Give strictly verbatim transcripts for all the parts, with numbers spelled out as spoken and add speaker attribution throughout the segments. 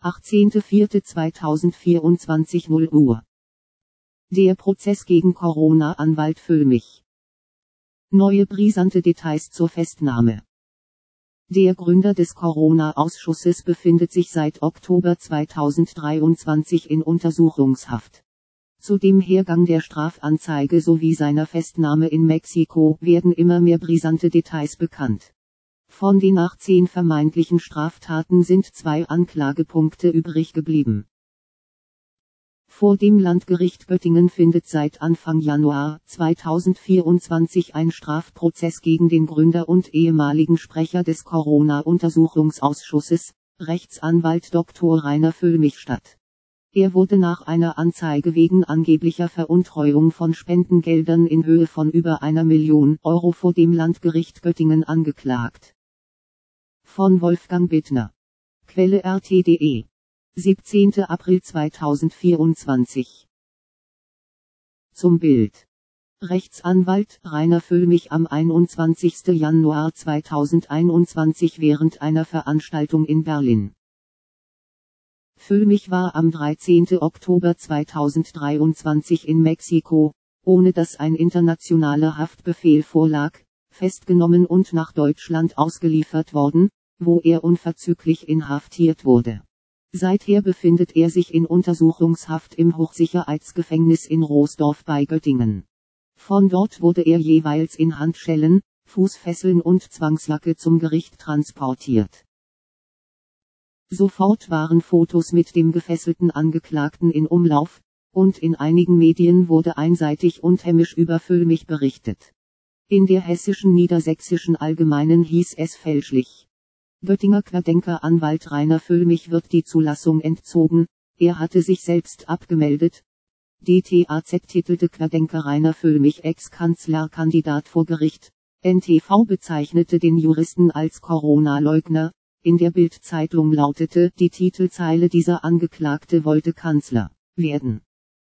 Speaker 1: achtzehnter vierter zweitausendvierundzwanzig null Uhr. Der Prozess gegen Corona-Anwalt Füllmich. Neue brisante Details zur Festnahme. Der Gründer des Corona-Ausschusses befindet sich seit Oktober zweitausenddreiundzwanzig in Untersuchungshaft. Zu dem Hergang der Strafanzeige sowie seiner Festnahme in Mexiko werden immer mehr brisante Details bekannt. Von den achtzehn vermeintlichen Straftaten sind zwei Anklagepunkte übrig geblieben. Vor dem Landgericht Göttingen findet seit Anfang Januar zweitausendvierundzwanzig ein Strafprozess gegen den Gründer und ehemaligen Sprecher des Corona-Untersuchungsausschusses, Rechtsanwalt Doktor Rainer Füllmich statt. Er wurde nach einer Anzeige wegen angeblicher Veruntreuung von Spendengeldern in Höhe von über einer Million Euro vor dem Landgericht Göttingen angeklagt. Von Wolfgang Bittner. Quelle R T punkt D E. siebzehnter April zweitausendvierundzwanzig. Zum Bild. Rechtsanwalt Rainer Füllmich am einundzwanzigster Januar zweitausendeinundzwanzig während einer Veranstaltung in Berlin. Füllmich war am dreizehnten Oktober zweitausenddreiundzwanzig in Mexiko, ohne dass ein internationaler Haftbefehl vorlag, festgenommen und nach Deutschland ausgeliefert worden, wo er unverzüglich inhaftiert wurde. Seither befindet er sich in Untersuchungshaft im Hochsicherheitsgefängnis in Roosdorf bei Göttingen. Von dort wurde er jeweils in Handschellen, Fußfesseln und Zwangsjacke zum Gericht transportiert. Sofort waren Fotos mit dem gefesselten Angeklagten in Umlauf, und in einigen Medien wurde einseitig und hämisch über Füllmich berichtet. In der hessischen Niedersächsischen Allgemeinen hieß es fälschlich: Göttinger Querdenker-Anwalt Rainer Füllmich wird die Zulassung entzogen, er hatte sich selbst abgemeldet. D T A Z titelte Querdenker Rainer Füllmich Ex-Kanzlerkandidat vor Gericht. N T V bezeichnete den Juristen als Corona-Leugner. In der Bild-Zeitung lautete die Titelzeile: Dieser Angeklagte wollte Kanzler werden.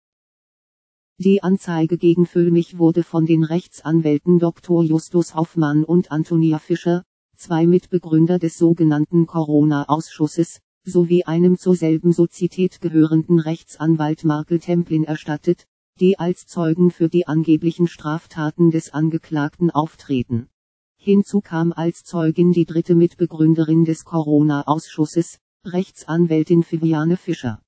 Speaker 1: Die Anzeige gegen Füllmich wurde von den Rechtsanwälten Doktor Justus Hoffmann und Antonia Fischer, zwei Mitbegründer des sogenannten Corona-Ausschusses, sowie einem zur selben Sozität gehörenden Rechtsanwalt Markel Templin erstattet, die als Zeugen für die angeblichen Straftaten des Angeklagten auftreten. Hinzu kam als Zeugin die dritte Mitbegründerin des Corona-Ausschusses, Rechtsanwältin Viviane Fischer.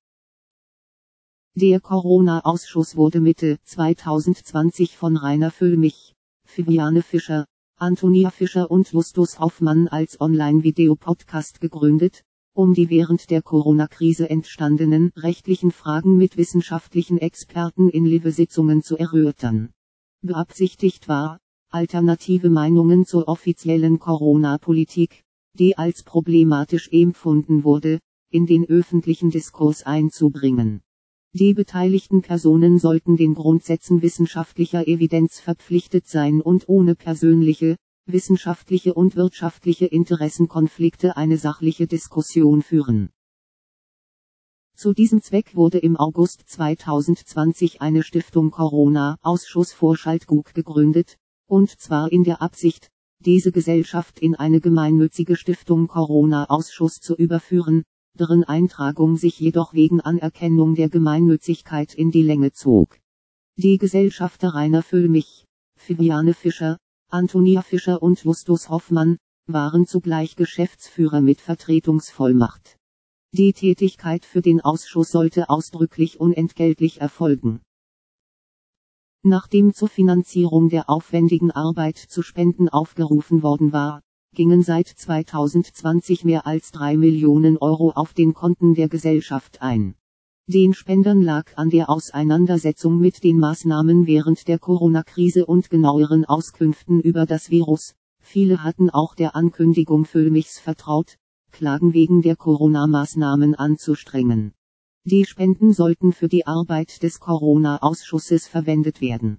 Speaker 1: Der Corona-Ausschuss wurde Mitte zweitausendzwanzig von Rainer Füllmich, Viviane Fischer, Antonia Fischer und Justus Hoffmann als Online-Video-Podcast gegründet, um die während der Corona-Krise entstandenen rechtlichen Fragen mit wissenschaftlichen Experten in Live-Sitzungen zu erörtern. Beabsichtigt war, alternative Meinungen zur offiziellen Corona-Politik, die als problematisch empfunden wurde, in den öffentlichen Diskurs einzubringen. Die beteiligten Personen sollten den Grundsätzen wissenschaftlicher Evidenz verpflichtet sein und ohne persönliche, wissenschaftliche und wirtschaftliche Interessenkonflikte eine sachliche Diskussion führen. Zu diesem Zweck wurde im August zweitausendzwanzig eine Stiftung Corona-Ausschuss Vorschaltgug gegründet, und zwar in der Absicht, diese Gesellschaft in eine gemeinnützige Stiftung Corona-Ausschuss zu überführen, deren Eintragung sich jedoch wegen Anerkennung der Gemeinnützigkeit in die Länge zog. Die Gesellschafter Rainer Füllmich, Viviane Fischer, Antonia Fischer und Justus Hoffmann waren zugleich Geschäftsführer mit Vertretungsvollmacht. Die Tätigkeit für den Ausschuss sollte ausdrücklich unentgeltlich erfolgen. Nachdem zur Finanzierung der aufwendigen Arbeit zu Spenden aufgerufen worden war, gingen seit zweitausendzwanzig mehr als drei Millionen Euro auf den Konten der Gesellschaft ein. Den Spendern lag an der Auseinandersetzung mit den Maßnahmen während der Corona-Krise und genaueren Auskünften über das Virus. Viele hatten auch der Ankündigung Füllmichs vertraut, Klagen wegen der Corona-Maßnahmen anzustrengen. Die Spenden sollten für die Arbeit des Corona-Ausschusses verwendet werden.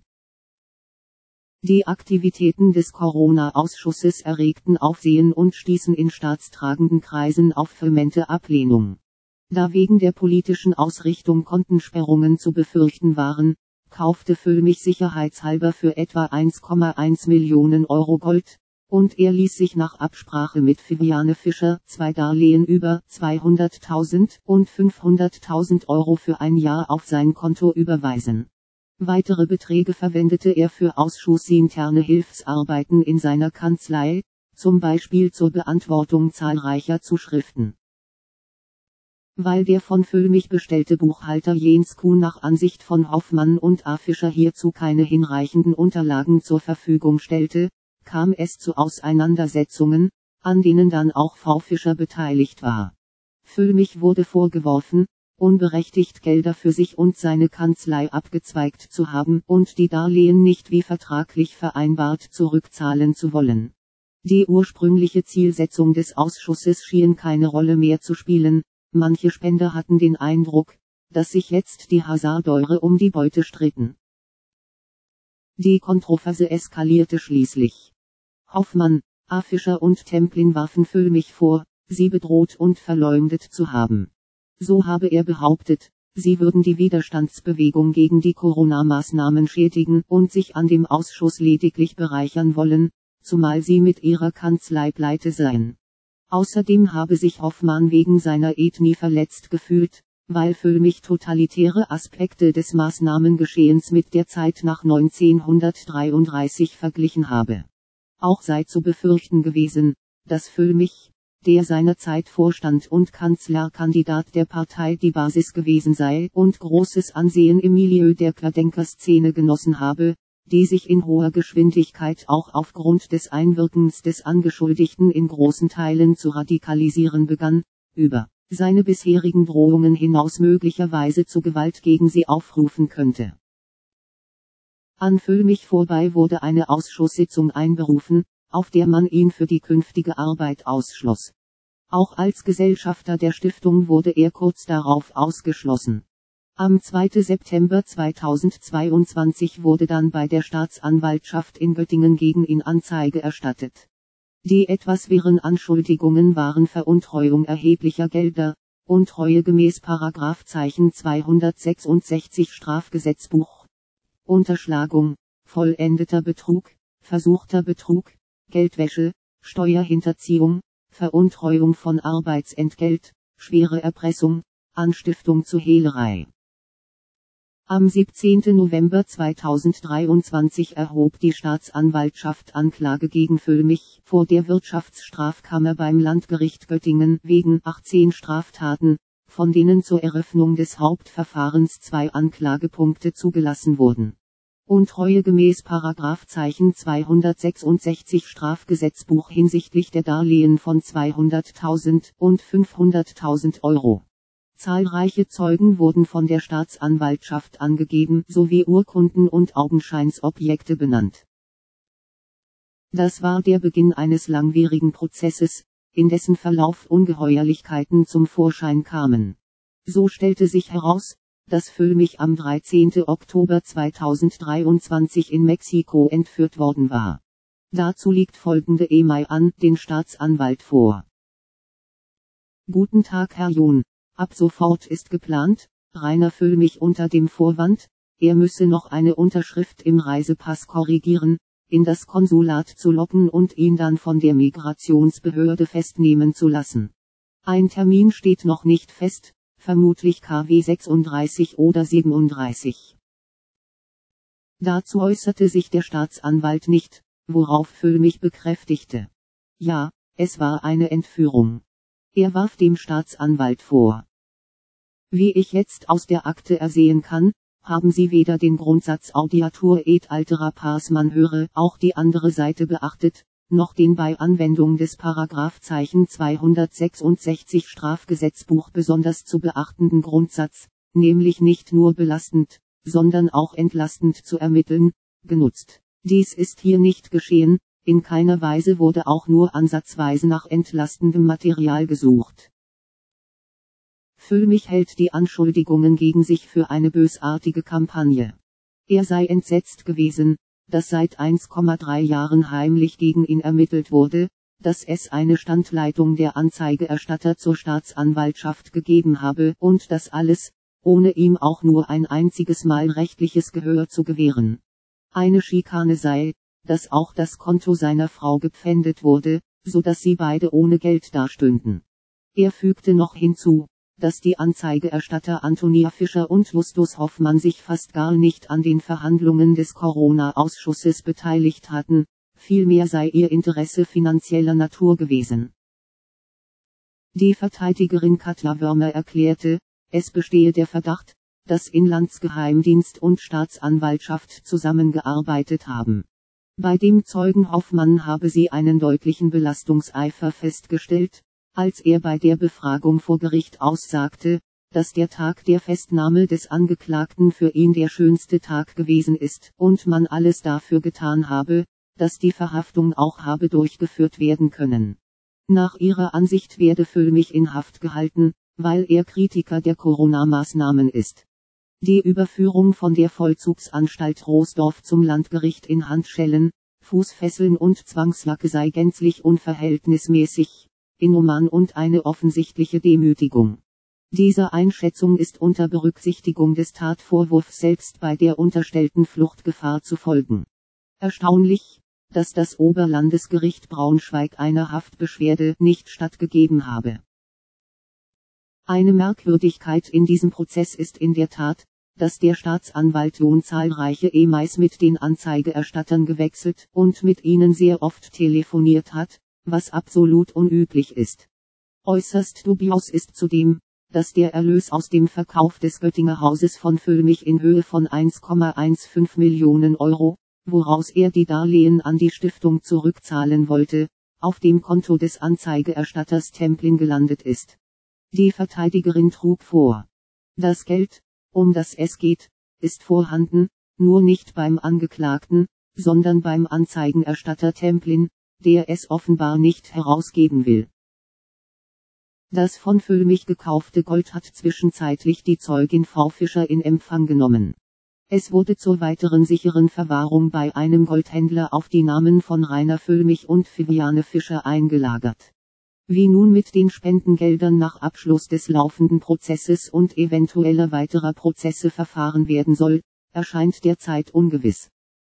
Speaker 1: Die Aktivitäten des Corona-Ausschusses erregten Aufsehen und stießen in staatstragenden Kreisen auf vehemente Ablehnung. Da wegen der politischen Ausrichtung Kontensperrungen zu befürchten waren, kaufte Füllmich sicherheitshalber für etwa eins Komma eins Millionen Euro Gold, und er ließ sich nach Absprache mit Viviane Fischer zwei Darlehen über zweihunderttausend und fünfhunderttausend Euro für ein Jahr auf sein Konto überweisen. Weitere Beträge verwendete er für ausschussinterne Hilfsarbeiten in seiner Kanzlei, zum Beispiel zur Beantwortung zahlreicher Zuschriften. Weil der von Füllmich bestellte Buchhalter Jens Kuhn nach Ansicht von Hoffmann und A. Fischer hierzu keine hinreichenden Unterlagen zur Verfügung stellte, kam es zu Auseinandersetzungen, an denen dann auch Frau Fischer beteiligt war. Füllmich wurde vorgeworfen, unberechtigt Gelder für sich und seine Kanzlei abgezweigt zu haben und die Darlehen nicht wie vertraglich vereinbart zurückzahlen zu wollen. Die ursprüngliche Zielsetzung des Ausschusses schien keine Rolle mehr zu spielen, manche Spender hatten den Eindruck, dass sich jetzt die Hasardeure um die Beute stritten. Die Kontroverse eskalierte schließlich. Hoffmann, A. Fischer und Templin warfen Füllmich vor, sie bedroht und verleumdet zu haben. So habe er behauptet, sie würden die Widerstandsbewegung gegen die Corona-Maßnahmen schädigen und sich an dem Ausschuss lediglich bereichern wollen, zumal sie mit ihrer Kanzlei pleite seien. Außerdem habe sich Hoffmann wegen seiner Ethnie verletzt gefühlt, weil Füllmich totalitäre Aspekte des Maßnahmengeschehens mit der Zeit nach neunzehnhundertdreiunddreißig verglichen habe. Auch sei zu befürchten gewesen, dass Füllmich, der seinerzeit Vorstand und Kanzlerkandidat der Partei Die Basis gewesen sei und großes Ansehen im Milieu der Querdenker-Szene genossen habe, die sich in hoher Geschwindigkeit auch aufgrund des Einwirkens des Angeschuldigten in großen Teilen zu radikalisieren begann, über seine bisherigen Drohungen hinaus möglicherweise zu Gewalt gegen sie aufrufen könnte. An Füllmich vorbei wurde eine Ausschusssitzung einberufen, auf der man ihn für die künftige Arbeit ausschloss. Auch als Gesellschafter der Stiftung wurde er kurz darauf ausgeschlossen. Am zweiten September zweitausendzweiundzwanzig wurde dann bei der Staatsanwaltschaft in Göttingen gegen ihn Anzeige erstattet. Die etwas wirren Anschuldigungen waren Veruntreuung erheblicher Gelder, Untreue gemäß Paragraphzeichen zweihundertsechsundsechzig Strafgesetzbuch, Unterschlagung, vollendeter Betrug, versuchter Betrug, Geldwäsche, Steuerhinterziehung, Veruntreuung von Arbeitsentgelt, schwere Erpressung, Anstiftung zu Hehlerei. Am siebzehnten November zweitausenddreiundzwanzig erhob die Staatsanwaltschaft Anklage gegen Füllmich vor der Wirtschaftsstrafkammer beim Landgericht Göttingen wegen achtzehn Straftaten, von denen zur Eröffnung des Hauptverfahrens zwei Anklagepunkte zugelassen wurden. Untreue gemäß Paragraphzeichen zweihundertsechsundsechzig Strafgesetzbuch hinsichtlich der Darlehen von zweihunderttausend und fünfhunderttausend Euro. Zahlreiche Zeugen wurden von der Staatsanwaltschaft angegeben sowie Urkunden und Augenscheinsobjekte benannt. Das war der Beginn eines langwierigen Prozesses, in dessen Verlauf Ungeheuerlichkeiten zum Vorschein kamen. So stellte sich heraus, dass Füllmich am dreizehnten Oktober zweitausenddreiundzwanzig in Mexiko entführt worden war. Dazu liegt folgende E-Mail an den Staatsanwalt vor. Guten Tag Herr John. Ab sofort ist geplant, Rainer Füllmich unter dem Vorwand, er müsse noch eine Unterschrift im Reisepass korrigieren, in das Konsulat zu locken und ihn dann von der Migrationsbehörde festnehmen zu lassen. Ein Termin steht noch nicht fest, vermutlich K W sechsunddreißig oder siebenunddreißig. Dazu äußerte sich der Staatsanwalt nicht, worauf Füllmich bekräftigte: Ja, es war eine Entführung. Er warf dem Staatsanwalt vor: Wie ich jetzt aus der Akte ersehen kann, haben Sie weder den Grundsatz Audiatur et altera pars manhöre, auch die andere Seite beachtet, noch den bei Anwendung des Paragraphzeichen zweihundertsechsundsechzig Strafgesetzbuch besonders zu beachtenden Grundsatz, nämlich nicht nur belastend, sondern auch entlastend zu ermitteln, genutzt. Dies ist hier nicht geschehen. In keiner Weise wurde auch nur ansatzweise nach entlastendem Material gesucht. Füllmich hält die Anschuldigungen gegen sich für eine bösartige Kampagne. Er sei entsetzt gewesen, dass seit eins Komma drei Jahren heimlich gegen ihn ermittelt wurde, dass es eine Standleitung der Anzeigeerstatter zur Staatsanwaltschaft gegeben habe und das alles, ohne ihm auch nur ein einziges Mal rechtliches Gehör zu gewähren. Eine Schikane sei, dass auch das Konto seiner Frau gepfändet wurde, so dass sie beide ohne Geld dastünden. Er fügte noch hinzu, dass die Anzeigerstatter Antonia Fischer und Justus Hoffmann sich fast gar nicht an den Verhandlungen des Corona-Ausschusses beteiligt hatten, vielmehr sei ihr Interesse finanzieller Natur gewesen. Die Verteidigerin Katja Wörmer erklärte, es bestehe der Verdacht, dass Inlandsgeheimdienst und Staatsanwaltschaft zusammengearbeitet haben. Bei dem Zeugen Hoffmann habe sie einen deutlichen Belastungseifer festgestellt, als er bei der Befragung vor Gericht aussagte, dass der Tag der Festnahme des Angeklagten für ihn der schönste Tag gewesen ist und man alles dafür getan habe, dass die Verhaftung auch habe durchgeführt werden können. Nach ihrer Ansicht werde Füllmich in Haft gehalten, weil er Kritiker der Corona-Maßnahmen ist. Die Überführung von der Vollzugsanstalt Roßdorf zum Landgericht in Handschellen, Fußfesseln und Zwangsjacke sei gänzlich unverhältnismäßig, inhuman und eine offensichtliche Demütigung. Dieser Einschätzung ist unter Berücksichtigung des Tatvorwurfs selbst bei der unterstellten Fluchtgefahr zu folgen. Erstaunlich, dass das Oberlandesgericht Braunschweig einer Haftbeschwerde nicht stattgegeben habe. Eine Merkwürdigkeit in diesem Prozess ist in der Tat, dass der Staatsanwalt John zahlreiche E-Mails mit den Anzeigerstattern gewechselt und mit ihnen sehr oft telefoniert hat, was absolut unüblich ist. Äußerst dubios ist zudem, dass der Erlös aus dem Verkauf des Göttinger Hauses von Füllmich in Höhe von eins Komma fünfzehn Millionen Euro, woraus er die Darlehen an die Stiftung zurückzahlen wollte, auf dem Konto des Anzeigerstatters Templin gelandet ist. Die Verteidigerin trug vor. Das Geld, um das es geht, ist vorhanden, nur nicht beim Angeklagten, sondern beim Anzeigenerstatter Templin, der es offenbar nicht herausgeben will. Das von Füllmich gekaufte Gold hat zwischenzeitlich die Zeugin Frau Fischer in Empfang genommen. Es wurde zur weiteren sicheren Verwahrung bei einem Goldhändler auf die Namen von Rainer Füllmich und Viviane Fischer eingelagert. Wie nun mit den Spendengeldern nach Abschluss des laufenden Prozesses und eventueller weiterer Prozesse verfahren werden soll, erscheint derzeit ungewiss.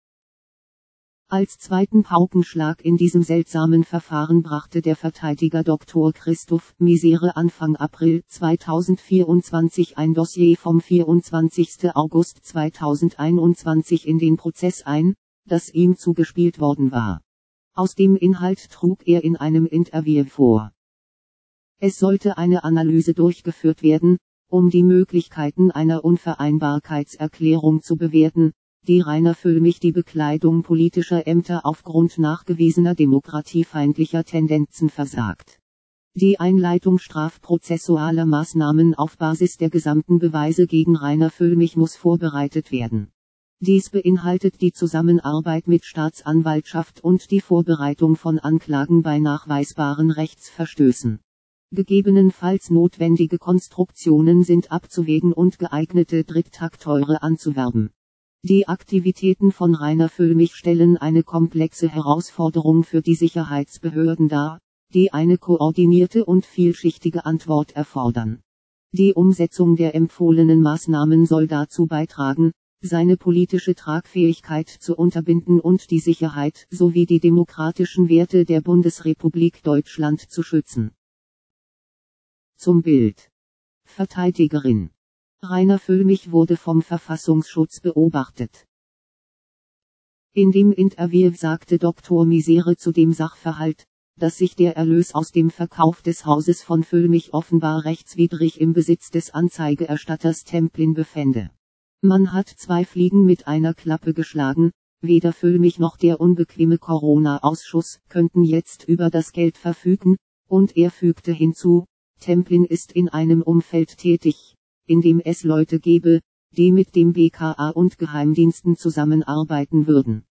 Speaker 1: Als zweiten Paukenschlag in diesem seltsamen Verfahren brachte der Verteidiger Doktor Christoph Misere Anfang April zweitausendvierundzwanzig ein Dossier vom vierundzwanzigsten August zweitausendeinundzwanzig in den Prozess ein, das ihm zugespielt worden war. Aus dem Inhalt trug er in einem Interview vor. Es sollte eine Analyse durchgeführt werden, um die Möglichkeiten einer Unvereinbarkeitserklärung zu bewerten, die Rainer Füllmich die Bekleidung politischer Ämter aufgrund nachgewiesener demokratiefeindlicher Tendenzen versagt. Die Einleitung strafprozessualer Maßnahmen auf Basis der gesamten Beweise gegen Rainer Füllmich muss vorbereitet werden. Dies beinhaltet die Zusammenarbeit mit Staatsanwaltschaft und die Vorbereitung von Anklagen bei nachweisbaren Rechtsverstößen. Gegebenenfalls notwendige Konstruktionen sind abzuwägen und geeignete Drittakteure anzuwerben. Die Aktivitäten von Rainer Füllmich stellen eine komplexe Herausforderung für die Sicherheitsbehörden dar, die eine koordinierte und vielschichtige Antwort erfordern. Die Umsetzung der empfohlenen Maßnahmen soll dazu beitragen, seine politische Tragfähigkeit zu unterbinden und die Sicherheit sowie die demokratischen Werte der Bundesrepublik Deutschland zu schützen. Zum Bild. Verteidigerin. Rainer Füllmich wurde vom Verfassungsschutz beobachtet. In dem Interview sagte Doktor Misere zu dem Sachverhalt, dass sich der Erlös aus dem Verkauf des Hauses von Füllmich offenbar rechtswidrig im Besitz des Anzeigerstatters Templin befände. Man hat zwei Fliegen mit einer Klappe geschlagen, weder Füllmich noch der unbequeme Corona-Ausschuss könnten jetzt über das Geld verfügen, und er fügte hinzu, Templin ist in einem Umfeld tätig, in dem es Leute gebe, die mit dem B K A und Geheimdiensten zusammenarbeiten würden.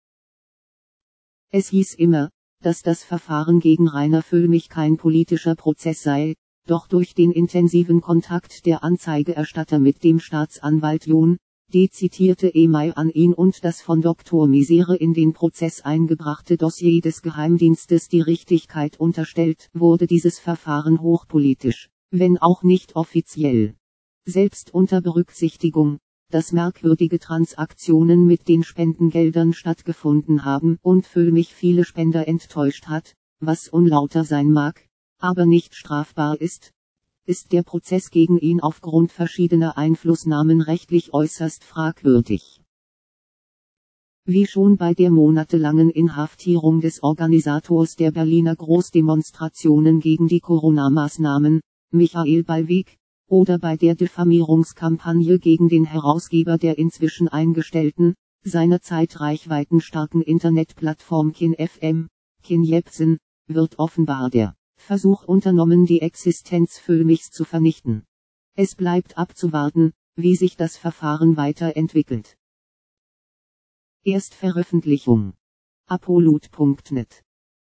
Speaker 1: Es hieß immer, dass das Verfahren gegen Rainer Füllmich kein politischer Prozess sei, doch durch den intensiven Kontakt der Anzeigerstatter mit dem Staatsanwalt John, die zitierte E-Mail an ihn und das von Doktor Misere in den Prozess eingebrachte Dossier des Geheimdienstes die Richtigkeit unterstellt, wurde dieses Verfahren hochpolitisch, wenn auch nicht offiziell. Selbst unter Berücksichtigung, dass merkwürdige Transaktionen mit den Spendengeldern stattgefunden haben und Füllmich viele Spender enttäuscht hat, was unlauter sein mag, aber nicht strafbar ist, ist der Prozess gegen ihn aufgrund verschiedener Einflussnahmen rechtlich äußerst fragwürdig. Wie schon bei der monatelangen Inhaftierung des Organisators der Berliner Großdemonstrationen gegen die Corona-Maßnahmen, Michael Ballweg, oder bei der Diffamierungskampagne gegen den Herausgeber der inzwischen eingestellten, seinerzeit reichweitenstarken Internetplattform Kin F M, Kin Jebsen, wird offenbar der Versuch unternommen, die Existenz Füllmichs zu vernichten. Es bleibt abzuwarten, wie sich das Verfahren weiterentwickelt. Erstveröffentlichung. Apollut punkt net.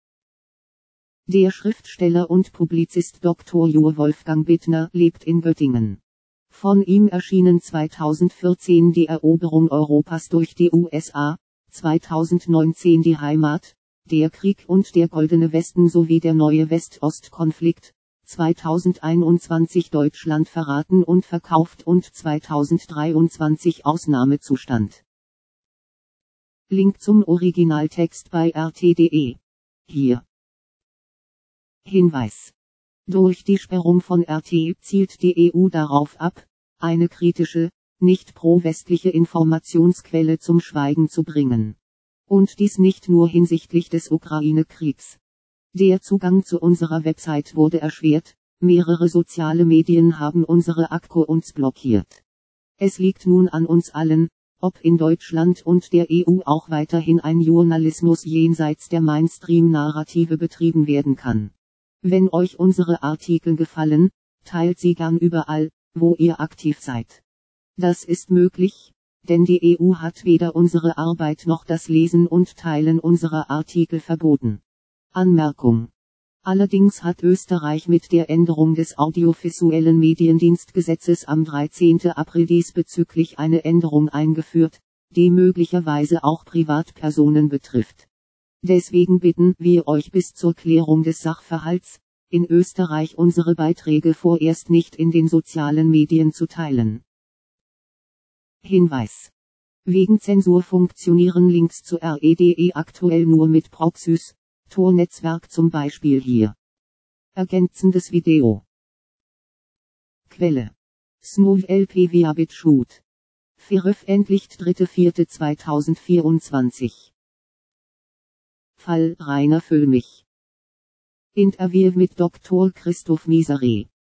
Speaker 1: Der Schriftsteller und Publizist Doktor Jur Wolfgang Bittner lebt in Göttingen. Von ihm erschienen zweitausendvierzehn Die Eroberung Europas durch die U S A, zweitausendneunzehn Die Heimat, Der Krieg und der Goldene Westen sowie der neue West-Ost-Konflikt, zweitausendeinundzwanzig Deutschland verraten und verkauft und zweitausenddreiundzwanzig Ausnahmezustand. Link zum Originaltext bei R T punkt de. Hier. Hinweis. Durch die Sperrung von R T zielt die E U darauf ab, eine kritische, nicht pro-westliche Informationsquelle zum Schweigen zu bringen. Und dies nicht nur hinsichtlich des Ukraine-Kriegs. Der Zugang zu unserer Website wurde erschwert, mehrere soziale Medien haben unsere Accounts blockiert. Es liegt nun an uns allen, ob in Deutschland und der E U auch weiterhin ein Journalismus jenseits der Mainstream-Narrative betrieben werden kann. Wenn euch unsere Artikel gefallen, teilt sie gern überall, wo ihr aktiv seid. Das ist möglich, denn die E U hat weder unsere Arbeit noch das Lesen und Teilen unserer Artikel verboten. Anmerkung. Allerdings hat Österreich mit der Änderung des Audiovisuellen Mediendienstgesetzes am dreizehnten April diesbezüglich eine Änderung eingeführt, die möglicherweise auch Privatpersonen betrifft. Deswegen bitten wir euch bis zur Klärung des Sachverhalts, in Österreich unsere Beiträge vorerst nicht in den sozialen Medien zu teilen. Hinweis. Wegen Zensur funktionieren Links zu R E D E aktuell nur mit Proxys, Tor-Netzwerk zum Beispiel hier. Ergänzendes Video. Quelle. Snov L P via BitChute. Veröffentlicht dritter vierter zweitausendvierundzwanzig. Fall Rainer Füllmich. Interview mit Doktor Christoph Misery.